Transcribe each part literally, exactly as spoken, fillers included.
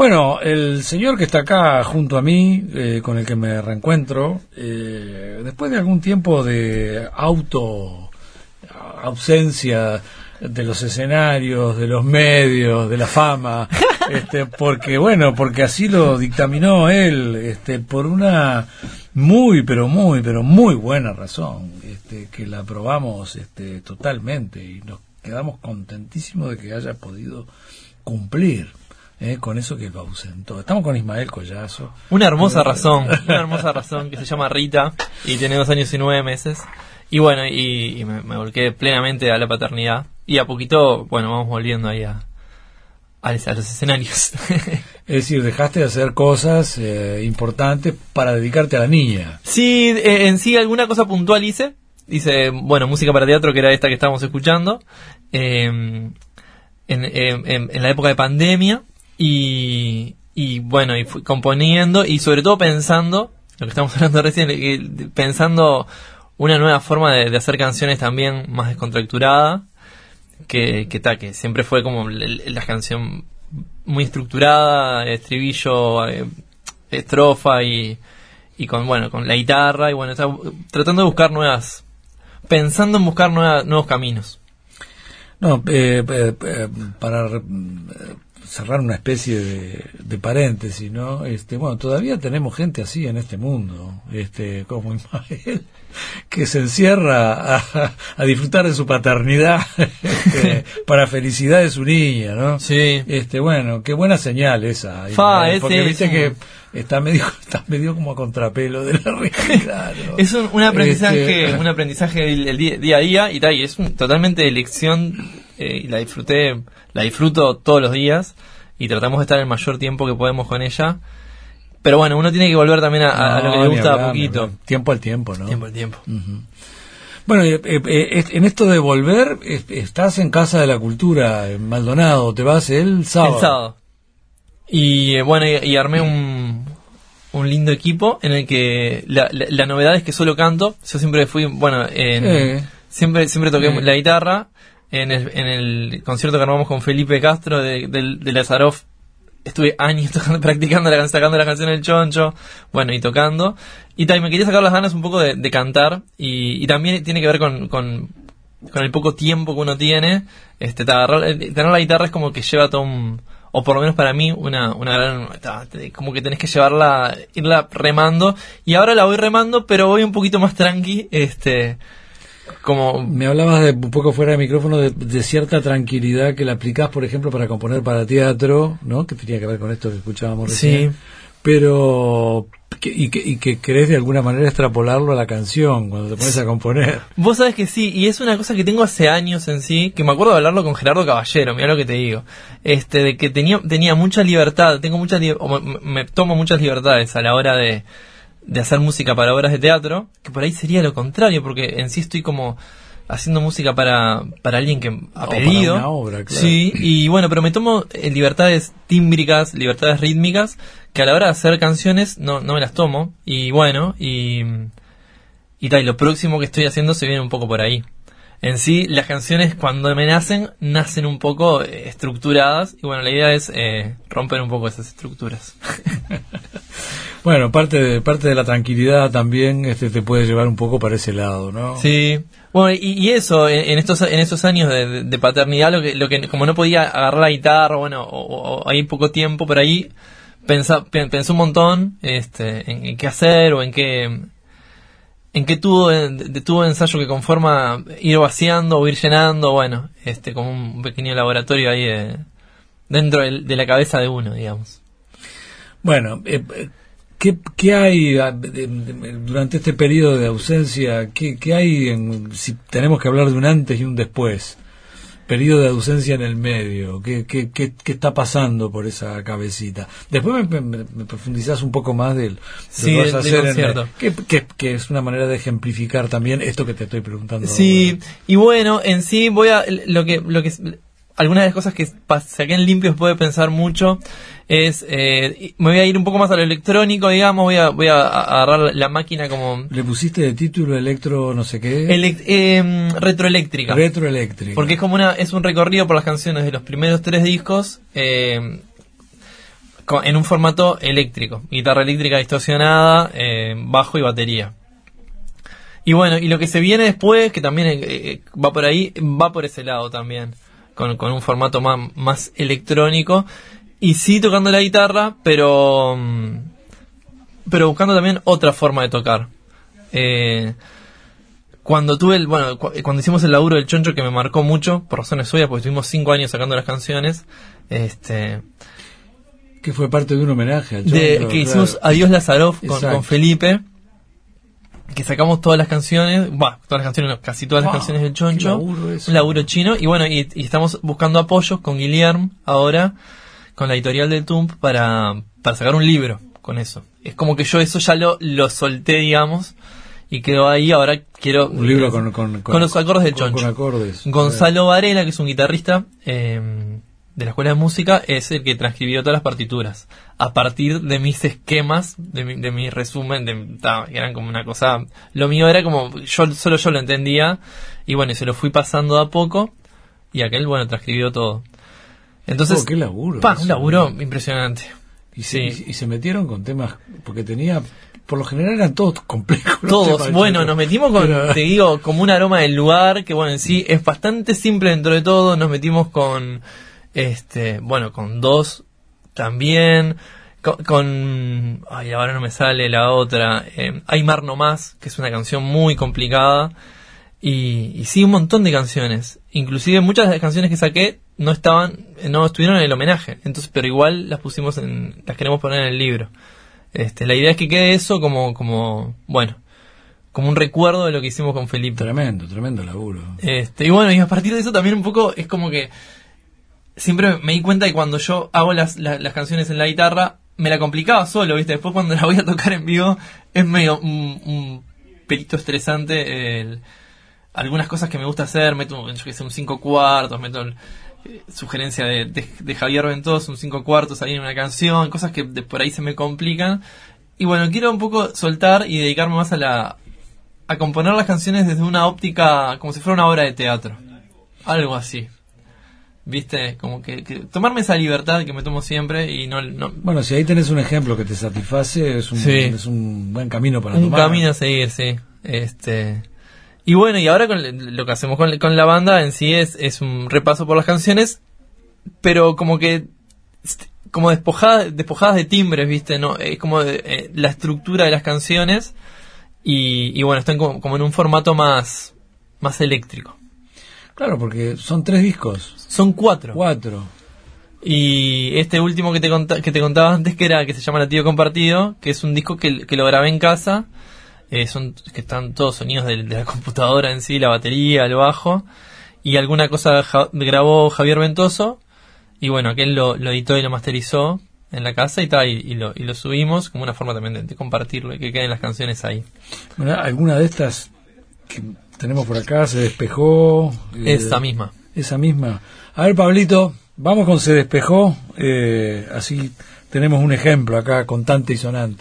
Bueno, el señor que está acá junto a mí, eh, con el que me reencuentro, eh, después de algún tiempo de auto ausencia de los escenarios, de los medios, de la fama, este, porque bueno, porque así lo dictaminó él, este, por una muy, pero muy, pero muy buena razón, este, que la aprobamos, este, totalmente, y nos quedamos contentísimos de que haya podido cumplir. Eh, con eso que lo ausentó. Estamos con Ismael Collazo. Una hermosa razón, una hermosa razón que se llama Rita y tiene dos años y nueve meses. Y bueno, y, y me, me volqué plenamente a la paternidad. Y a poquito, bueno, vamos volviendo ahí a, a, a los escenarios. Es decir, dejaste de hacer cosas eh, importantes para dedicarte a la niña. Sí, eh, en sí alguna cosa puntual hice. Hice, bueno, música para teatro, que era esta que estábamos escuchando. Eh, en, en, en la época de pandemia. Y, y bueno, y fui componiendo y sobre todo pensando, lo que estamos hablando recién, eh, pensando una nueva forma de, de hacer canciones también más descontracturada, que, que, ta, que siempre fue como la, la canción muy estructurada, estribillo, eh, estrofa y, y con, bueno, con la guitarra y bueno, está, tratando de buscar nuevas, pensando en buscar nueva, nuevos caminos. No, eh, eh, eh, para... Eh, cerrar una especie de, de paréntesis, ¿no? Este, bueno, todavía tenemos gente así en este mundo, este, como Ismael, que se encierra a, a disfrutar de su paternidad este, para felicidad de su niña, ¿no? Sí. Este, bueno, qué buena señal esa, Fa, Ismael, porque ese viste es que un... está medio, está medio como a contrapelo de la realidad, ¿no? Es un, un aprendizaje, este... un aprendizaje del, del día, día a día y tal, y es un, totalmente de elección, eh, y la disfruté, la disfruto todos los días y tratamos de estar el mayor tiempo que podemos con ella. Pero bueno, uno tiene que volver también a, a, no, a lo que le gusta hablar, a poquito. Tiempo al tiempo, ¿no? Tiempo al tiempo. Uh-huh. Bueno, eh, eh, en esto de volver, eh, estás en Casa de la Cultura, en Maldonado, te vas el sábado. El sábado. Y eh, bueno, y, y armé un, un lindo equipo en el que la, la, la novedad es que solo canto. Yo siempre fui, bueno, en, eh. siempre siempre toqué eh. la guitarra. En el, en el concierto que armamos con Felipe Castro de, de, de Lazaroff, estuve años tocando, practicando, la, sacando la canción El Choncho, bueno, y tocando. Y también me quería sacar las ganas un poco de, de cantar, y, y también tiene que ver con, con, con el poco tiempo que uno tiene. Este, agarrar, tener la guitarra es como que lleva todo un, o por lo menos para mí, una, una gran, como que tenés que llevarla, irla remando, y ahora la voy remando, pero voy un poquito más tranqui, este... Como me hablabas de un poco fuera de micrófono de, de cierta tranquilidad que la aplicás, por ejemplo, para componer para teatro, ¿no? Que tenía que ver con esto que escuchábamos recién. Sí. Pero que, y que y que querés de alguna manera extrapolarlo a la canción cuando te pones a componer. Vos sabés que sí, y es una cosa que tengo hace años en sí, que me acuerdo de hablarlo con Gerardo Caballero, mirá lo que te digo. Este, de que tenía tenía mucha libertad, tengo mucha li- o me, me tomo muchas libertades a la hora de de hacer música para obras de teatro, que por ahí sería lo contrario, porque en sí estoy como haciendo música para, para alguien que ha no, pedido. Para una obra, claro. Sí, y bueno, pero me tomo eh, libertades tímbricas, libertades rítmicas, que a la hora de hacer canciones no, no me las tomo, y bueno, y, y tal, y lo próximo que estoy haciendo se viene un poco por ahí. En sí, las canciones cuando me nacen, nacen un poco eh, estructuradas, y bueno, la idea es eh, romper un poco esas estructuras. Bueno, parte de parte de la tranquilidad también este te puede llevar un poco para ese lado, ¿no? Sí. Bueno, y, y eso, en, en estos en estos años de, de paternidad, lo que lo que como no podía agarrar la guitarra, bueno, o, o hay poco tiempo por ahí, pensa, pensé un montón este, en, en qué hacer o en qué en qué tubo de, de tubo de ensayo que conforma ir vaciando o ir llenando, bueno, este como un pequeño laboratorio ahí de, dentro de, de la cabeza de uno, digamos. Bueno, eh, ¿Qué, ¿Qué hay durante este periodo de ausencia? ¿Qué, qué hay en, si tenemos que hablar de un antes y un después? Periodo de ausencia en el medio. ¿Qué, qué, qué, qué está pasando por esa cabecita? Después me, me, me profundizás un poco más del sí, lo que vas a hacer en el, que, que, que es una manera de ejemplificar también esto que te estoy preguntando. Sí, ahora. Y bueno, en sí voy a lo que lo que algunas de las cosas que saqué en limpio después de pensar mucho es, eh, me voy a ir un poco más a lo electrónico, digamos, voy a voy a agarrar la máquina como... ¿Le pusiste de título electro no sé qué? Elect, eh, retroeléctrica. Retroeléctrica. Porque es como una es un recorrido por las canciones de los primeros tres discos, eh, en un formato eléctrico, guitarra eléctrica distorsionada, eh, bajo y batería. Y bueno, y lo que se viene después, que también eh, va por ahí, va por ese lado también, con, con un formato más, más electrónico, y sí tocando la guitarra, pero pero buscando también otra forma de tocar. Eh, cuando tuve el, bueno, cu- cuando hicimos el laburo del Choncho, que me marcó mucho, por razones obvias, porque estuvimos cinco años sacando las canciones, este... que fue parte de un homenaje al Choncho, de, que claro. hicimos Adiós Lazarov con, Exacto. con Felipe, que sacamos todas las canciones, bueno, todas las canciones, no, casi todas las Wow, canciones del qué Choncho, laburo eso. un laburo chino, y bueno, y, y estamos buscando apoyos con Guillermo ahora, con la editorial del Tump, para, para sacar un libro con eso. Es como que yo eso ya lo, lo solté, digamos, y quedó ahí. Ahora quiero Un libro con, con, con los acordes del con, Choncho. con acordes. Gonzalo Varela, que es un guitarrista eh, de la Escuela de Música, es el que transcribió todas las partituras a partir de mis esquemas, de mi, de mi resumen, de, ta, que eran como una cosa. Lo mío era como yo solo yo lo entendía, y bueno, y se lo fui pasando a poco, y aquel, bueno, transcribió todo. Entonces, oh, qué laburo. Pa, eso, un laburo ¿no? impresionante. Y se, Sí. y, y se metieron con temas, porque tenía, por lo general eran todos complejos. los Todos, temas, bueno, Choncho. nos metimos con, Pero- te digo, como un aroma del lugar, que bueno, en sí es bastante simple dentro de todo. Nos metimos con, este, bueno, con dos también, con, con ay, ahora no me sale la otra, eh, Hay Mar No Más, que es una canción muy complicada, y, y sí, un montón de canciones. Inclusive muchas de las canciones que saqué no estaban, no estuvieron en el homenaje, entonces, pero igual las pusimos en, las queremos poner en el libro. Este, la idea es que quede eso como, como, bueno, como un recuerdo de lo que hicimos con Felipe. Tremendo, tremendo laburo. Este, y bueno, y a partir de eso también un poco es como que siempre me di cuenta que cuando yo hago las, las, las canciones en la guitarra, me la complicaba solo, ¿viste? Después cuando la voy a tocar en vivo, es medio un, un pelito estresante. El, algunas cosas que me gusta hacer, meto, yo que sé, un cinco cuartos, meto el, eh, sugerencia de, de, de Javier Ventoso, un cinco cuartos ahí en una canción, cosas que de por ahí se me complican. Y bueno, quiero un poco soltar y dedicarme más a la a componer las canciones desde una óptica como si fuera una obra de teatro, algo así, viste, como que, que tomarme esa libertad que me tomo siempre y no, no Bueno, si ahí tenés un ejemplo que te satisface, es un, Sí. es un buen camino para un tomar. camino a seguir, sí. Este, y bueno, y ahora con lo que hacemos con, con la banda en sí es, es un repaso por las canciones, pero como que como despojadas despojadas de timbres, viste, no, es como de, eh, la estructura de las canciones. Y, y bueno, están como, como en un formato más, más eléctrico. Claro, porque son tres discos. Son cuatro. Cuatro. Y este último que te, conta, que te contaba antes, que era que se llama Latido Compartido, que es un disco que, que lo grabé en casa. Eh, son que están todos sonidos de, de la computadora en sí, la batería, el bajo. Y alguna cosa ja, grabó Javier Ventoso. Y bueno, aquel lo, lo editó y lo masterizó en la casa y tal, y, y, lo, y lo subimos como una forma también de, de compartirlo y que queden las canciones ahí. Bueno, alguna de estas que tenemos por acá se despejó. eh, Esa misma. Esa misma. A ver, Pablito, vamos con Se Despejó. Eh, así tenemos un ejemplo acá, contante y sonante.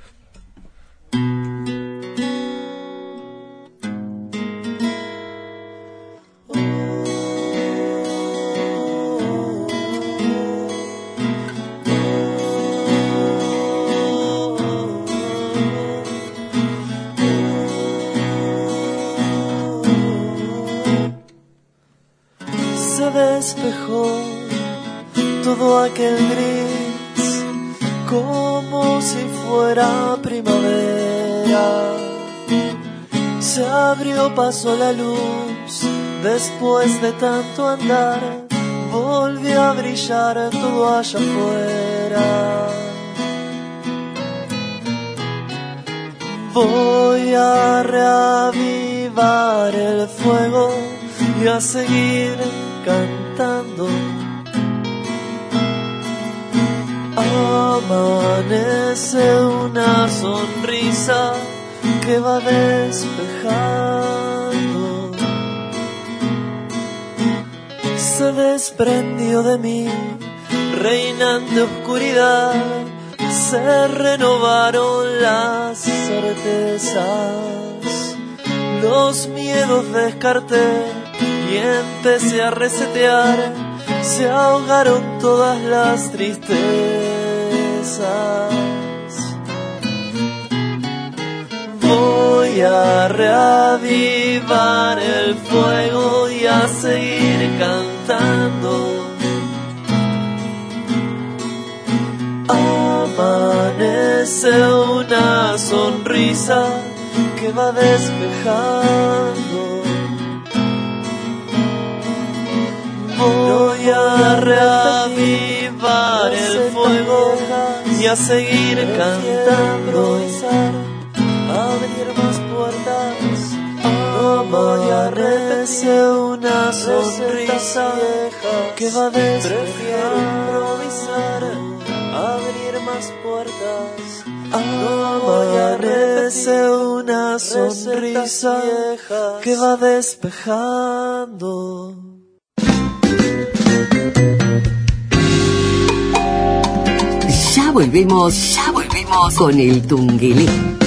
Se despejó todo aquel gris como si fuera primavera. Se abrió paso la luz después de tanto andar, volvió a brillar todo allá afuera. Voy a reavivar el fuego y a seguir cantando. Amanece una sonrisa que va despejando. Se desprendió de mí, reinante oscuridad. Se renovaron las certezas, los miedos descarté y empecé a resetear. Se ahogaron todas las tristezas. promesas. Voy a reavivar el fuego y a seguir cantando. Amanece una sonrisa que va despejando. Voy a reavivar el fuego y a seguir cantando. Abrir más puertas. Amanece una sonrisa que va despejando. Abrir más puertas. Amanece una sonrisa que va despejando. Ya volvemos, ya volvemos con el Tungelé.